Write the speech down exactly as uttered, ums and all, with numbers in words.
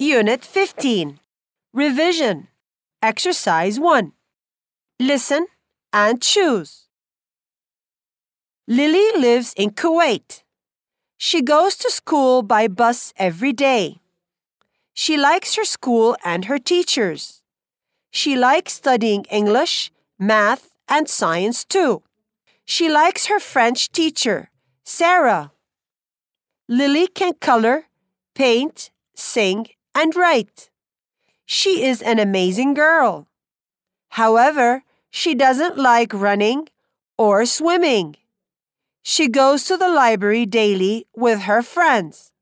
Unit fifteen. Revision. Exercise one. Listen and choose. Lily lives in Kuwait. She goes to school by bus every day. She likes her school and her teachers. She likes studying English, math, and science too. She likes her French teacher, Sarah. Lily can color, paint, sing, and write. She is an amazing girl. However, she doesn't like running or swimming. She goes to the library daily with her friends.